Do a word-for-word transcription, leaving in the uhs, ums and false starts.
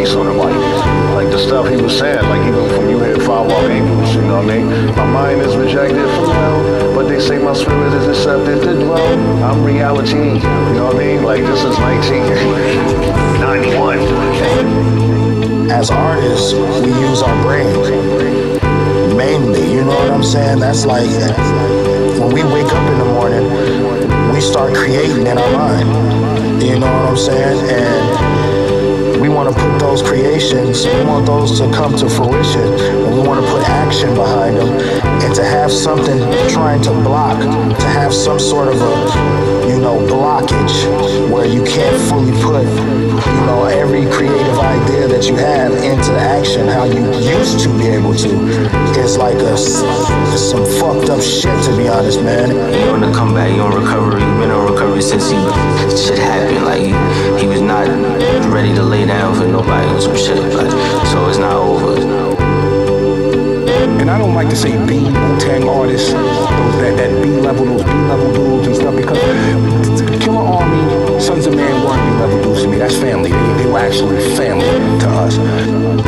space on the mic. Like the stuff he was saying, like even from you hit Five Walk Angels, you know what I mean? My mind is rejected from hell, but they say my spirit is accepted to dwell. I'm reality, you know what I mean? Like this is nineteen ninety-one. As artists, we use our brains, mainly, you know what I'm saying? That's like, when we wake up in the morning, we start creating in our mind, you know what I'm saying? And we want to put those creations, we want those to come to fruition, and we want to put action behind them, and to have something trying to block, to have some sort of a, you know, blockage where you can't fully put, you know, every creative idea that you have into action how you used to be able to, is like a, some fucked up shit, to be honest, man. He on the comeback, he on recovery, he been on recovery since he shit happened. Like he, he was not ready to lay down for nobody on some shit. Like, so it's not over. And I don't like to say B, Wu-Tang artists, those that, that B-level, those B-level dudes and stuff, because Killer Army, Sons of Man weren't B-level dudes to me. That's family. They, they were actually family to us.